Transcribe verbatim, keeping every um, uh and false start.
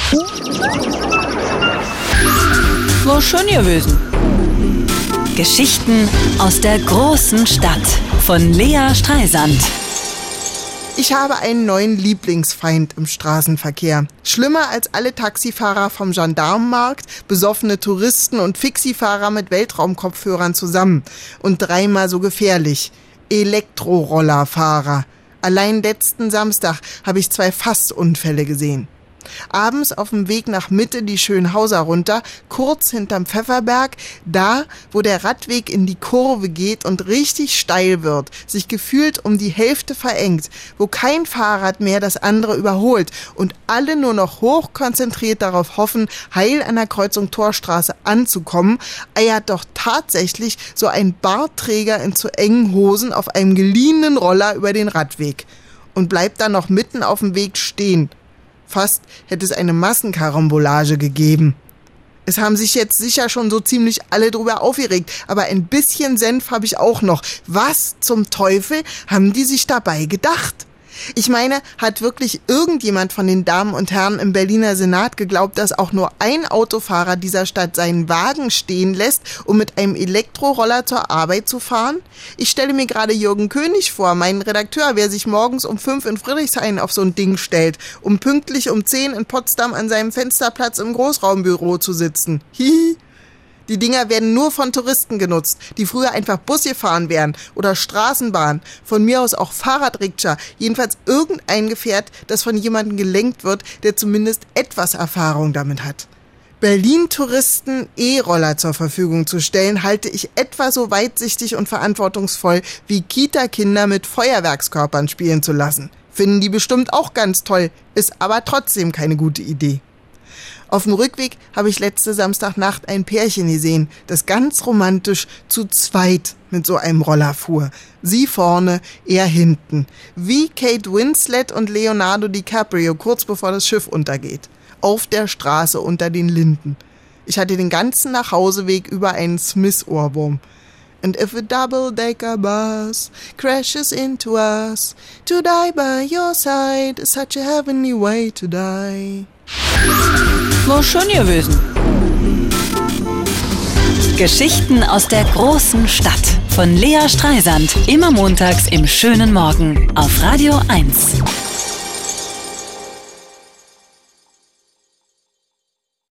War schön gewesen. Geschichten aus der großen Stadt von Lea Streisand. Ich habe einen neuen Lieblingsfeind im Straßenverkehr. Schlimmer als alle Taxifahrer vom Gendarmenmarkt, besoffene Touristen und Fixifahrer mit Weltraumkopfhörern zusammen. Und dreimal so gefährlich. Elektrorollerfahrer. Allein letzten Samstag habe ich zwei Fassunfälle gesehen. Abends auf dem Weg nach Mitte die Schönhauser runter, kurz hinterm Pfefferberg, da, wo der Radweg in die Kurve geht und richtig steil wird, sich gefühlt um die Hälfte verengt, wo kein Fahrrad mehr das andere überholt und alle nur noch hochkonzentriert darauf hoffen, heil an der Kreuzung Torstraße anzukommen, eiert doch tatsächlich so ein Bartträger in zu engen Hosen auf einem geliehenen Roller über den Radweg und bleibt dann noch mitten auf dem Weg stehen. Fast hätte es eine Massenkarambolage gegeben. Es haben sich jetzt sicher schon so ziemlich alle drüber aufgeregt, aber ein bisschen Senf habe ich auch noch. Was zum Teufel haben die sich dabei gedacht? Ich meine, hat wirklich irgendjemand von den Damen und Herren im Berliner Senat geglaubt, dass auch nur ein Autofahrer dieser Stadt seinen Wagen stehen lässt, um mit einem Elektroroller zur Arbeit zu fahren? Ich stelle mir gerade Jürgen König vor, meinen Redakteur, wer sich morgens um fünf in Friedrichshain auf so ein Ding stellt, um pünktlich um zehn in Potsdam an seinem Fensterplatz im Großraumbüro zu sitzen. Hihi. Die Dinger werden nur von Touristen genutzt, die früher einfach Bus gefahren wären oder Straßenbahn, von mir aus auch Fahrradrikscha, jedenfalls irgendein Gefährt, das von jemandem gelenkt wird, der zumindest etwas Erfahrung damit hat. Berlin-Touristen E-Roller zur Verfügung zu stellen, halte ich etwa so weitsichtig und verantwortungsvoll, wie Kita-Kinder mit Feuerwerkskörpern spielen zu lassen. Finden die bestimmt auch ganz toll, ist aber trotzdem keine gute Idee. Auf dem Rückweg habe ich letzte Samstagnacht ein Pärchen gesehen, das ganz romantisch zu zweit mit so einem Roller fuhr. Sie vorne, er hinten. Wie Kate Winslet und Leonardo DiCaprio kurz bevor das Schiff untergeht. Auf der Straße unter den Linden. Ich hatte den ganzen Nachhauseweg über einen Smith-Ohrwurm. And if a double-decker bus crashes into us, to die by your side is such a heavenly way to die. War schön gewesen. Geschichten aus der großen Stadt von Lea Streisand. Immer montags im schönen Morgen auf Radio eins.